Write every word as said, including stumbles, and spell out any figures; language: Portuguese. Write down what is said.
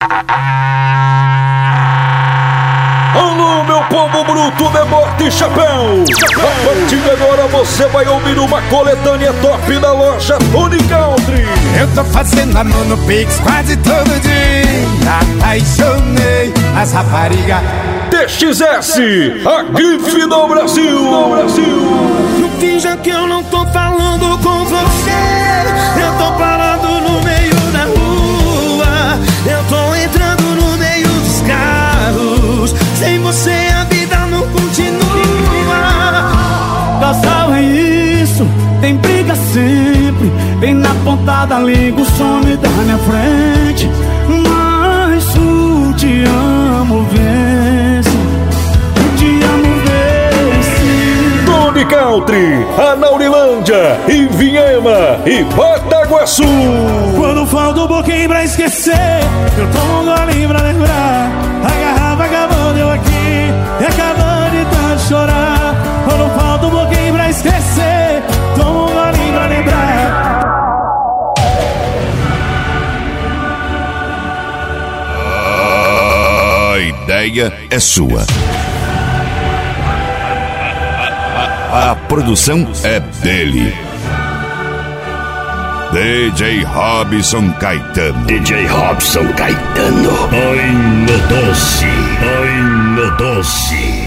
Alô, meu povo bruto de morte e chapéu! A partir de agora você vai ouvir uma coletânea top da loja Tony Country. Eu tô fazendo amor no Pix quase todo dia. Apaixonei as raparigas. T X S, a grife do Brasil. do Brasil. Não finja que eu não tô falando com você. Eu tô parado no meio da rua. Eu tô entrando no meio dos carros. Sem você a vida não continua. Casal é isso, tem briga sempre. Vem na ponta da língua, o some da minha frente. Mas o te amo vence. O te amo vence. Tony Country, Anaurilândia, Ivinhema e Bataguaçu. Quando falta um pouquinho pra esquecer, eu tomo um golinho pra lembrar. A garrafa acabou, deu aqui e acabou de tanto chorar. Quando falta um pouquinho pra esquecer, tomo um golinho pra lembrar. A ideia é sua. A produção é dele. D J Robson Caetano. D J Robson Caetano. Ai, meu doce. Ai, meu doce.